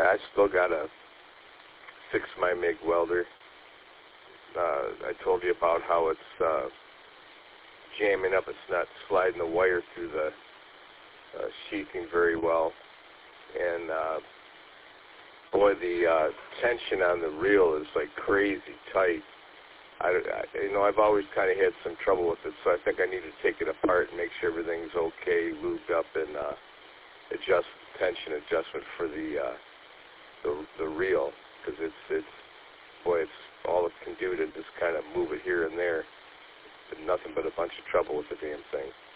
I still got a 6 MyMig welder. I told you about how it's jamming up. It's not sliding the wire through the sheathing very well. And boy, the tension on the reel is like crazy tight. I've always kind of had some trouble with it, so I think I need to take it apart and make sure everything's okay, lubed up, and adjust the tension adjustment for the reel, because it's all it can do to just kind of move it here and there. It's nothing but a bunch of trouble with the damn thing.